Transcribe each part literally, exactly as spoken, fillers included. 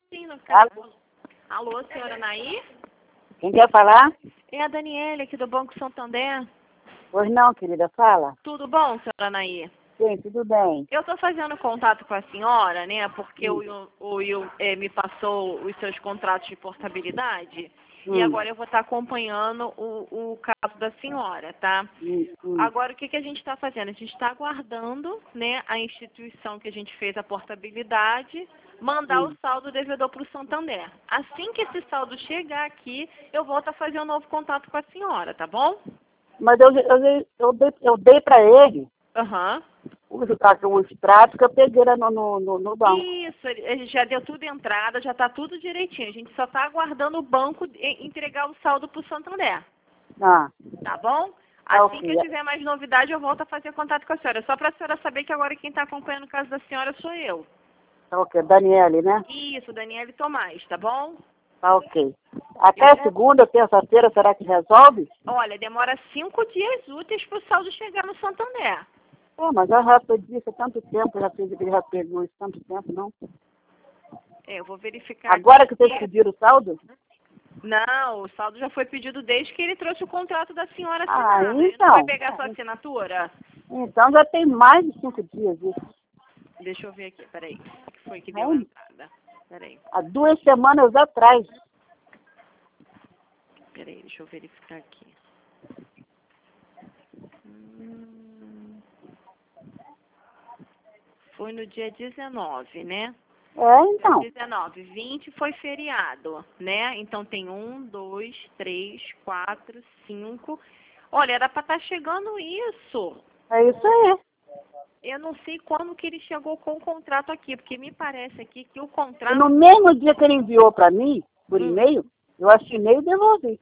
Sim, no Alô? caso. Alô, senhora Naí? Quem quer falar? É a Daniele aqui do Banco Santander. Pois não, querida, fala. Tudo bom, senhora Naí? Sim, tudo bem. Eu estou fazendo contato com a senhora, né, porque Hum. o Will, o Will eh, me passou os seus contratos de portabilidade e Hum. agora eu vou estar acompanhando o, o caso da senhora, tá? Hum, hum. Agora, o que, que a gente está fazendo? A gente está aguardando, né, a instituição que a gente fez a portabilidade mandar Hum. o saldo devedor para o Santander. Assim que esse saldo chegar aqui, eu volto a fazer um novo contato com a senhora, tá bom? Mas eu, eu, eu dei, eu dei para ele Aham. os, os pratos que eu peguei lá no, no, no, no banco. Isso, ele ele já deu tudo entrada, já está tudo direitinho. A gente só está aguardando o banco e- entregar o saldo para o Santander, Ah, tá bom? tá Assim ok. que eu tiver mais novidade, eu volto a fazer contato com a senhora. Só para a senhora saber que agora quem está acompanhando o caso da senhora sou eu. Tá ok. Daniele, né? Isso, Daniele Tomás, tá bom? Tá ok. Até segunda, terça-feira, será que resolve? Olha, demora cinco dias úteis para o saldo chegar no Santander. É, mas eu já pedi isso há tanto tempo, já fiz ele já pegou isso há tanto tempo, não? É, eu vou verificar Agora aqui. que vocês pediram o saldo? Não, o saldo já foi pedido desde que ele trouxe o contrato da senhora Ah, assinado. Ele não então. vai pegar sua assinatura? Então já tem mais de cinco dias isso. Deixa eu ver aqui, peraí. O que foi que deu a É, entrada? Peraí, há duas semanas atrás. peraí, deixa eu verificar aqui. Hum, foi no dia dezenove, né? É, então. dezenove, vinte foi feriado, né? Então tem um, dois, três, quatro, cinco. Olha, era para estar chegando isso. É isso aí. Eu não sei quando que ele chegou com o contrato aqui, porque me parece aqui que o E contrato... no mesmo dia que ele enviou para mim, por Hum. e-mail, eu assinei e devolvi.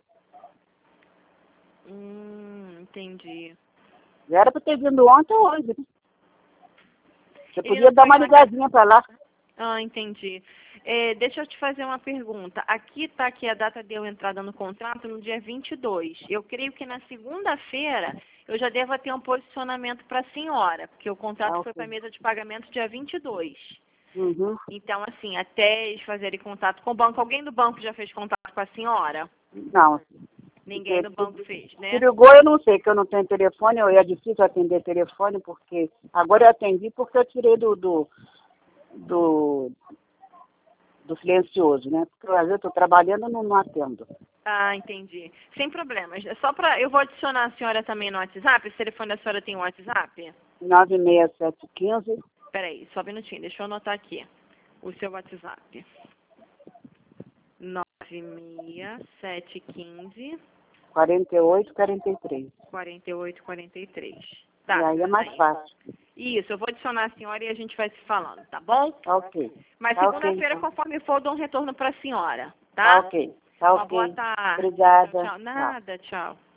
Hum, entendi. Já era para ter vindo ontem ou hoje. Né? Você Ele podia não dar foi uma na casa... ligadinha para lá. Ah, entendi. É, deixa eu te fazer uma pergunta. Aqui está que a data deu entrada no contrato no dia vinte e dois. Eu creio que na segunda-feira eu já devo ter um posicionamento para a senhora, porque o contrato Ah, foi ok. para a mesa de pagamento dia vinte e dois. Uhum. Então, assim, até eles fazerem contato com o banco, alguém do banco já fez contato com a senhora? Não. Ninguém Porque do banco fez, né? se ligou, eu não sei, que eu não tenho telefone, eu é difícil atender telefone, porque agora eu atendi porque eu tirei do, do, do, do silencioso, né? Porque às vezes eu estou trabalhando e não, não atendo. Ah, entendi. Sem problemas. É só para... Eu vou adicionar a senhora também no WhatsApp. Esse telefone da senhora tem um WhatsApp? nove seis sete um cinco. Peraí, só um minutinho. Deixa eu anotar aqui o seu WhatsApp. nove seis sete um cinco, quarenta e oito, quarenta e três. quatro oito quatro três. E Tá, aí é mais aí. fácil. Isso, eu vou adicionar a senhora e a gente vai se falando, tá bom? Tá ok. Mas Tá ok, segunda-feira, então. conforme for, eu dou um retorno para a senhora, Tá tá? ok. Tá Uma boa ok. tarde. Obrigada. Tchau, tchau. Tchau. Nada, tchau.